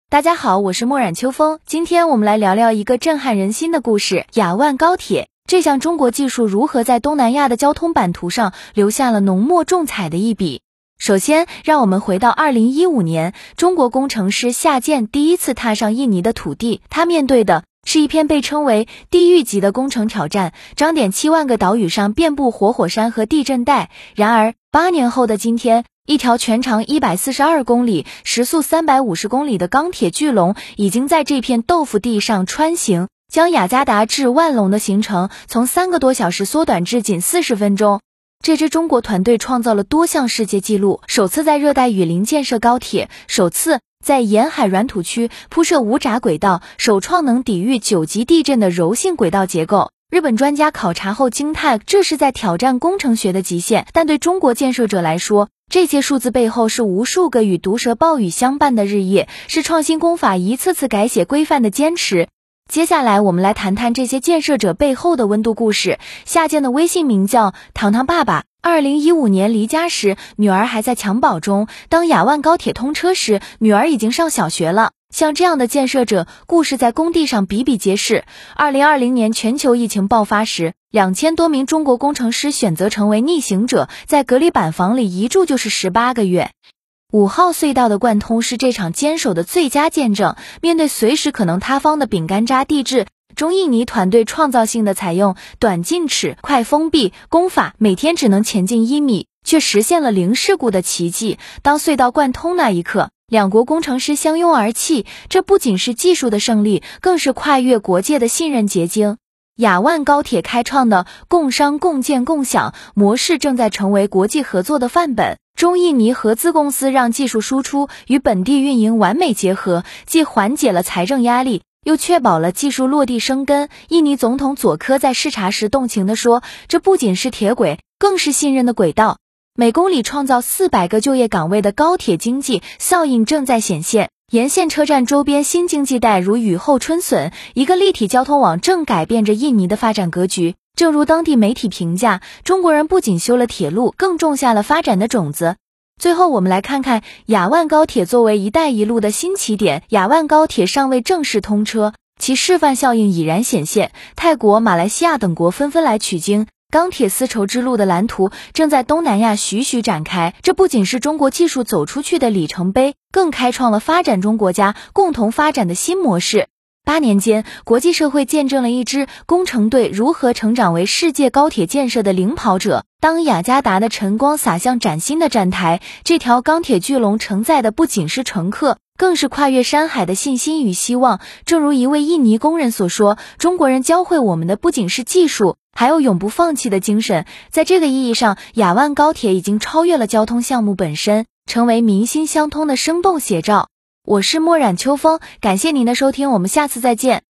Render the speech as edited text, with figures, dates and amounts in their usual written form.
大家好，我是墨染秋风。今天我们来聊聊一个震撼人心的故事——雅万高铁。这项中国技术如何在东南亚的交通版图上留下了浓墨重彩的一笔？首先，让我们回到2015年，中国工程师夏建第一次踏上印尼的土地，他面对的是一片被称为地狱级的工程挑战，张点7万个岛屿上遍布活火山和地震带。然而，8年后的今天，一条全长142公里、时速350公里的钢铁巨龙已经在这片豆腐地上穿行，将雅加达至万隆的行程从3个多小时缩短至仅40分钟。这支中国团队创造了多项世界纪录，首次在热带雨林建设高铁，首次在沿海软土区铺设无闸轨道，首创能抵御9级地震的柔性轨道结构。日本专家考察后惊叹，这是在挑战工程学的极限。但对中国建设者来说，这些数字背后是无数个与毒舌暴雨相伴的日夜，是创新工法一次次改写规范的坚持。接下来我们来谈谈这些建设者背后的温度故事。夏建的微信名叫糖糖爸爸，2015年离家时，女儿还在襁褓中，当雅万高铁通车时，女儿已经上小学了。像这样的建设者，故事在工地上比比皆是。2020年全球疫情爆发时，2000多名中国工程师选择成为逆行者，在隔离板房里一住就是18个月。5号隧道的贯通是这场坚守的最佳见证。面对随时可能塌方的饼干渣地质，中印尼团队创造性的采用短进尺、快封闭工法，每天只能前进1米，却实现了零事故的奇迹。当隧道贯通那一刻，两国工程师相拥而泣，这不仅是技术的胜利，更是跨越国界的信任结晶。雅万高铁开创的共商共建共享模式正在成为国际合作的范本。中印尼合资公司让技术输出与本地运营完美结合，既缓解了财政压力，又确保了技术落地生根。印尼总统佐科在视察时动情地说，这不仅是铁轨，更是信任的轨道。每公里创造400个就业岗位的高铁经济效应正在显现，沿线车站周边新经济带如雨后春笋，一个立体交通网正改变着印尼的发展格局。正如当地媒体评价，中国人不仅修了铁路，更种下了发展的种子。最后我们来看看雅万高铁作为一带一路的新起点。雅万高铁尚未正式通车，其示范效应已然显现，泰国、马来西亚等国纷纷来取经，钢铁丝绸之路的蓝图正在东南亚徐徐展开。这不仅是中国技术走出去的里程碑，更开创了发展中国家共同发展的新模式。8年间，国际社会见证了一支工程队如何成长为世界高铁建设的领跑者。当雅加达的晨光洒向崭新的站台，这条钢铁巨龙承载的不仅是乘客，更是跨越山海的信心与希望。正如一位印尼工人所说，中国人教会我们的不仅是技术，还有永不放弃的精神。在这个意义上，雅万高铁已经超越了交通项目本身，成为民心相通的生动写照。我是墨染秋风，感谢您的收听，我们下次再见。